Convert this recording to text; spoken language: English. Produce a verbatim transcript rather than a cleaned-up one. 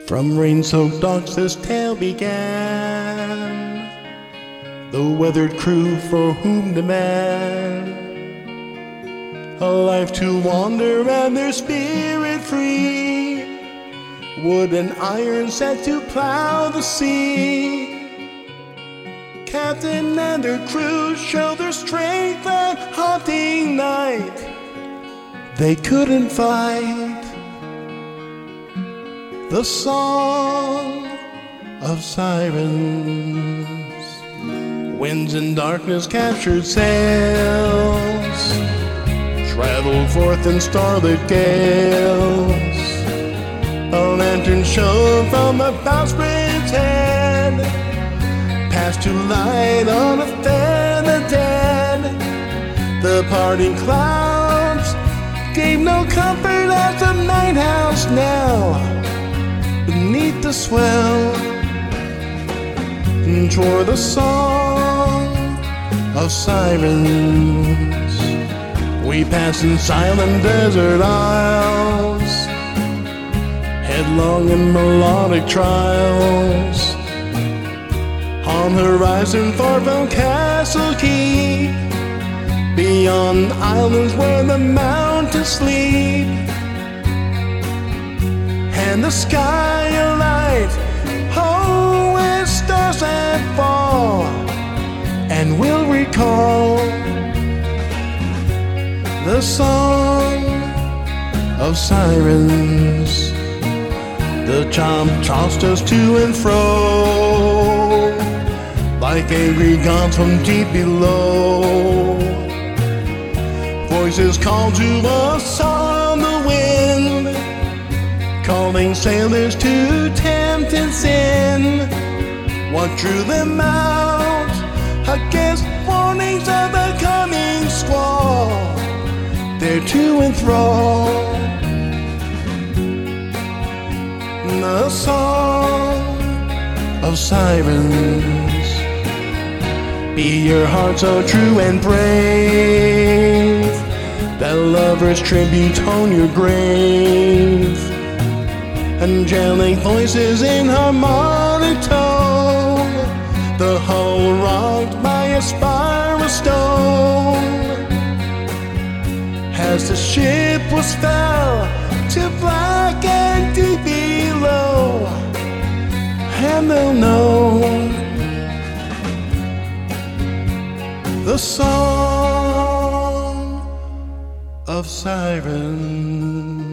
From rain-soaked docks this tale began, the weathered crew for whom demand a life to wander and their spirit free, wood and iron set to plow the sea. Captain and their crew show their strength that haunting night. They couldn't fight. The song of sirens, winds and darkness captured sails, traveled forth in starlit gales. A lantern shone from the bowsprit's head, passed to light on a fair the dead. The parting clouds gave no comfort as the night house now beneath the swell toward the song of sirens. We pass in silent desert aisles, headlong in melodic trials. On horizon far from Castle Keep, beyond islands where the mountains sleep, and the sky alight, oh, with stars that fall, and we'll recall the song of sirens. The charm tossed us to and fro, like angry gods from deep below. Voices called to us on the wind, calling sailors to tempt and sin. What drew them out against warnings of the coming squall? There to enthrall the song of sirens. Be your heart so true and brave, that lover's tribute on your grave. Angelic voices in harmonic tone, the hull rocked by a spiral stone. As the ship was fell to black and deep below, and they'll know the song of sirens.